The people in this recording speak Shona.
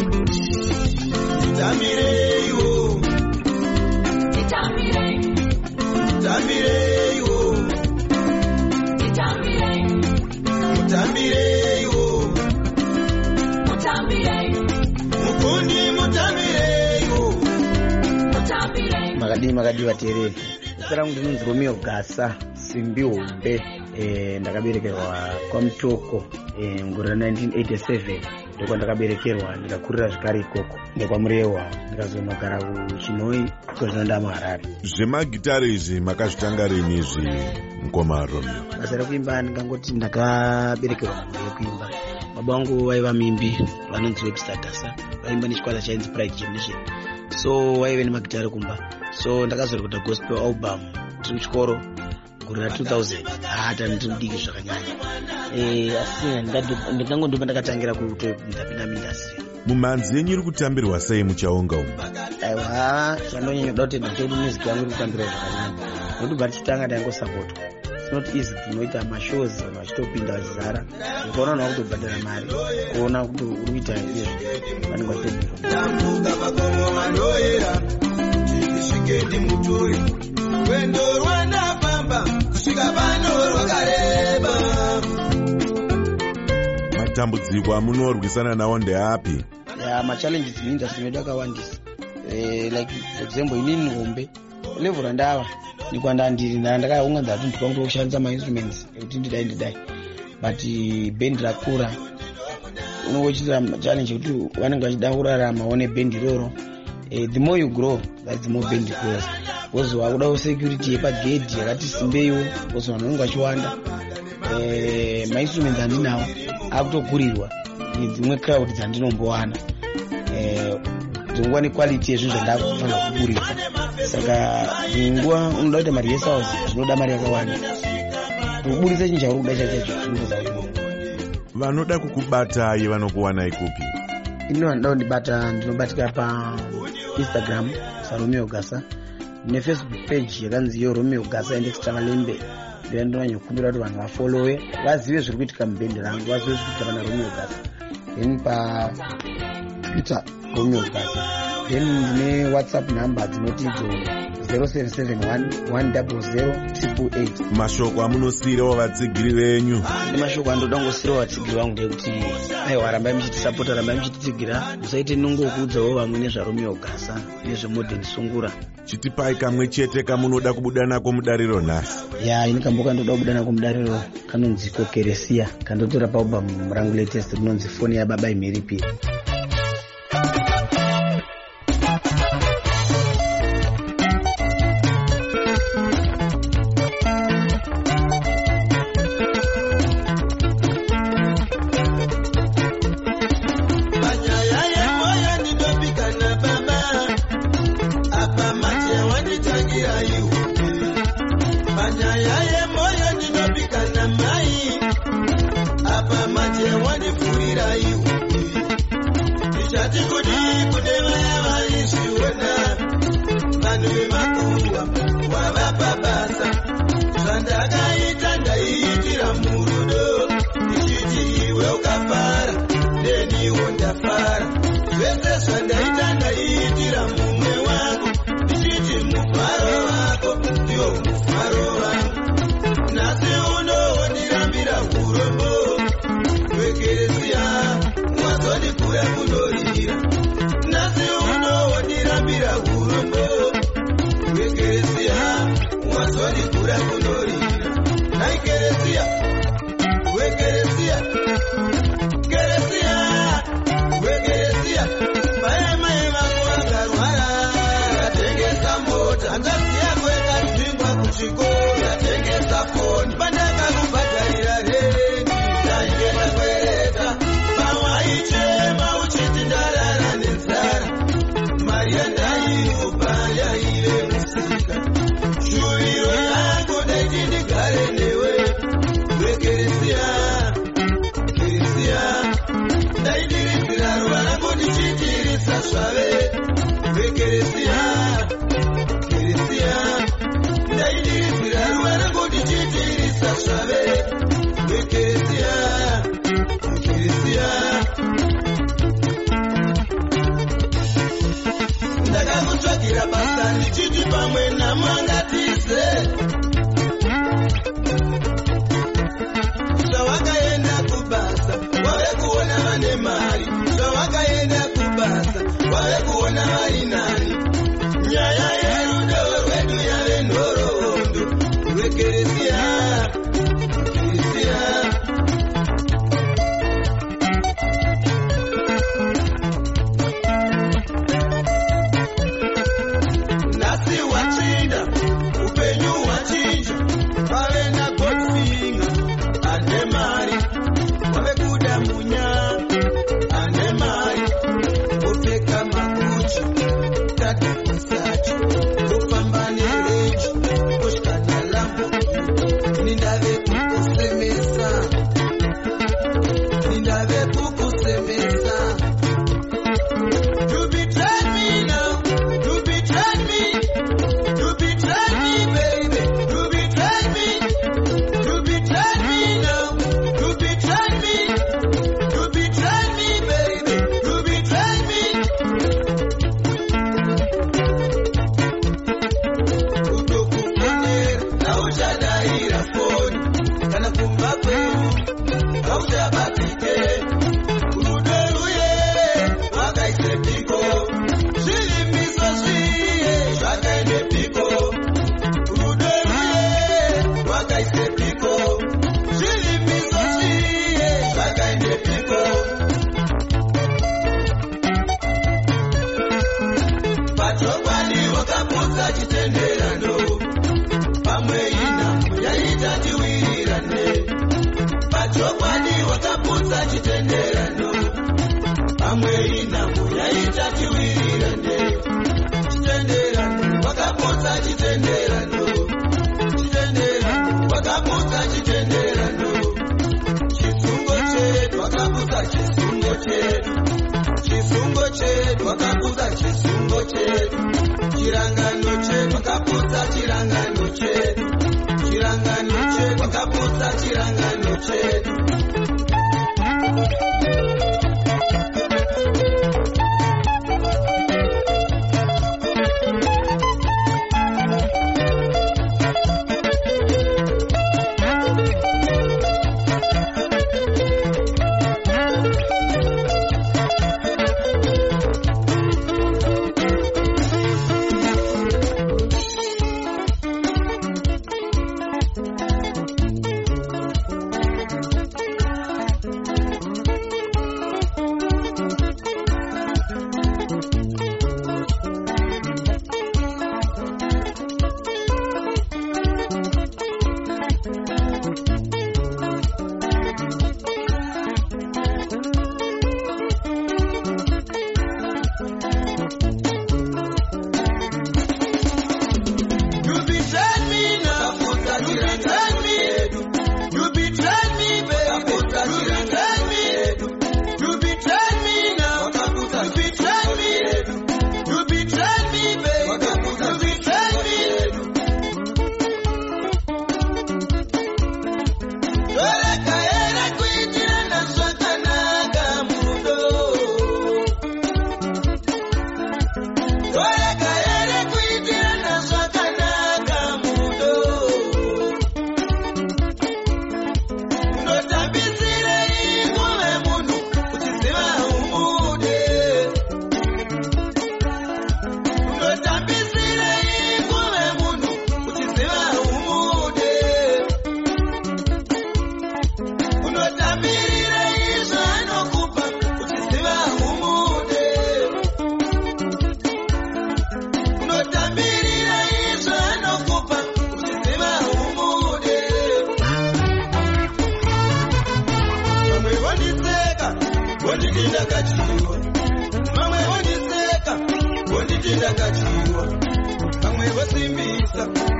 Makadi vateereri. Zita rangu ndinonzi Romeo Gasa Simbi Hombe. Ndakaberekerwa kwaMutoko ngore 1987 ndiko ndakaberekerwa ndikakurira zvakare ikoko ndekwaMurewa ndikazonogara kuChinoi kwezvinoenda muHarare. Zvemagitare izvi makazvitanga rini izvi mukoma Romeo? Basa rekuimba ndingangoti ndakaberekerwa ngore yekuimba. Baba vangu vaiva mimbi vanonzi Webster Gasa vaimba nechikwata chainzi Pride Generation, so vaive nemagitare kumba, so ndakazorekota gospel album tiri kuchikoro gore 2000 ndiri zvakanyanya asi ndingangondopa ndakatangira ndapinda muindastry. Mumhanzi yenyu iri kutambirwa sei muchaunga umu? Aiwa, chandonyanya kuda kuti ndachodi music yangu iri kutambirwa zvakanyanya nokubva tichitanga taingosapotwa. It's not easy kunoita mashows vachitopinda vachizara ukaona nawo kutobhadhara mari kuona kuti uri kuita izvi vanenge matambudziko amunorwisana nawo ndeapi? Machallenges muindustry medu akawandisa. Like for example inini Hombe level randava nikwandandiri ndakaunganza kuti ndikwangu kushandisa mainstruments ekuti ndidai but band rakura unochiita challenge kuti vanenge vachida kurarama one band iroro. The more you grow that's the more band grows, because wakuda security yepagedhi yakati simbeiwo, because vanhu vanenge vachiwanda. Mainstruments andinawo akutokurirwa dzimwe crowd dzandinombowana dzingwa nequality yezvinhu zvandakufanira kuburisa. Saka nguva unoda kuita marehearsals zvinoda mari yakawanda. Kuburisa chinhu chauri kuda chacho zvinoza kuti vanoda kukubatai vanokuwanai kupi? Ini vanoda kundibata ndinobatika pa Instagram Romeo Gasa, neFacebook page yakanzi yo Romeo Gasa _Lembe. Ndinonyanyokumbira kuti vanhu vafollowe vazive zviri kuitika mubhendi rangu, vazive zviri kuitika pana Romeo Gasa. Then pa Twitter Romeo Gasa. Then ndine WhatsApp number dzinoti 0771000888. Mashoko amunosiyirawo vatsigiri venyu? Mashoko andoda kungosiyirawo vatsigiri vangu ndekuti aiwa, rambai muchitisapota, rambai muchititsigira, musaite nongokuudzawo vamwe nezvaRomeo Gasa nezvemodern sungura. Chitipai kamwe chete kamunoda kubuda nako mudariro nhasi. Ini kamboka ndoda kubuda nako mudariro kanonzi Kokeresia, kandotora paalbum rangu latest rinonzi Foni yaBaba Imhiripiri. ndakutsvagira basa ndichiti pamwe namangatize zvawakaenda kubasa wave kuona vane mari zvawakaenda kubasa wave kuona vari nani nyaya yerudo rwedu yave nhoroondo rwekeresiya nasi wachinda upenyu hwachinja pave nagodfinga ane mari wave kuda munya ane mari upfeka maguchi tadekusachi kufamba nereji kusvika nalambo nindave kukusemesa You betrayed me now, you betrayed me, you betrayed me, baby, you betrayed me, you betrayed me now, you betrayed me, you betrayed me, baby, you betrayed me. Utokufonera, nauchadaira foni, kana kumba kwenu, hauchabatike. Chitenderano pamwe inambo yaita tiwirirane pachokwadi wakaputsa chitenderano pamwe inambo yaita tiwirirane chitenderano wakaputsa chitenderano wakaputsa chitenderano chisungo chedu wakaputsa chisungo chedu wakaputsa chisungo chedu chirangano chedu wakaputsa chirangano chedu wakaputsa chirangano chedu Mamwe wondiseka, wonditindakachiwa, mamwe vosimbisa.